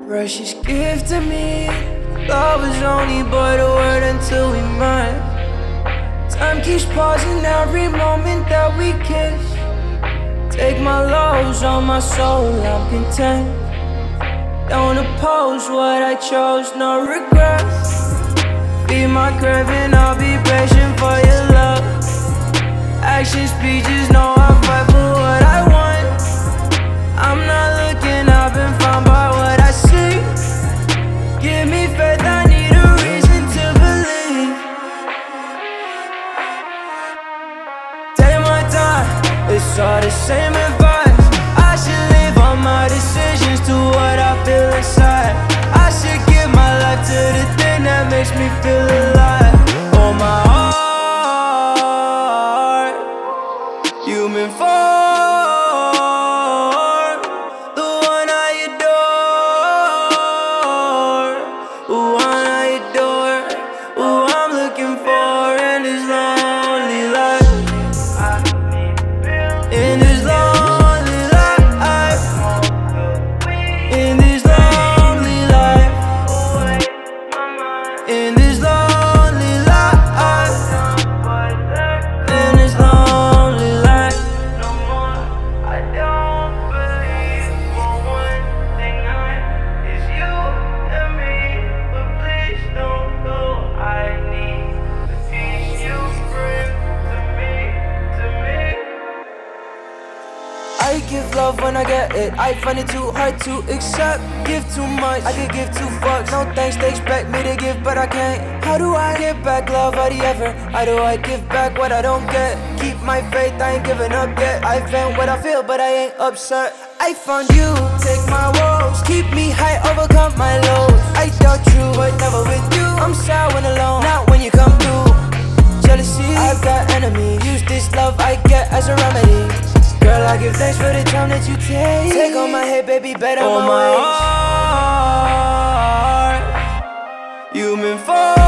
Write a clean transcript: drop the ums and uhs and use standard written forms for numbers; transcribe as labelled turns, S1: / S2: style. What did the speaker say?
S1: Precious gift to me. Love is only but a word until we mine. Time keeps pausing every moment that we kiss. Take my lows on my soul, I'm content. Don't oppose what I chose, no regrets. Be my craving, I'll be patient for your love. Action speeches, no, I fight for what I want. I'm not looking, I've been found by what I see. Give me faith, I need a reason to believe. Take my time, it's all the same advice. I should leave all my decisions to what I feel inside. I should give my life to the thing that makes me feel alive. Oh my heart, you've been for the one I adore, the one I adore, who I'm looking for in this lonely life. In this lonely life, in this lonely life, in this lonely life, in this lonely life. No more, I don't believe for one thing is you and me, but please don't go. I need the peace you bring to me, to me. I give love when I get it. I find it too hard to accept. Give too much, I could give two fucks. No thanks, they expect me to give, but I can't. How do I get back love out of ever? How do I give back what I don't get? Keep my faith, I ain't giving up yet. I vent what I feel, but I ain't upset. I found you, take my woes. Keep me high, overcome my lows. I doubt you, but never with you. I'm sad when alone, not when you come through. Jealousy, I've got enemies. Use this love I get as a remedy. Girl, I give thanks for the time that you take. Take on my head, baby, better on my heart. You've been for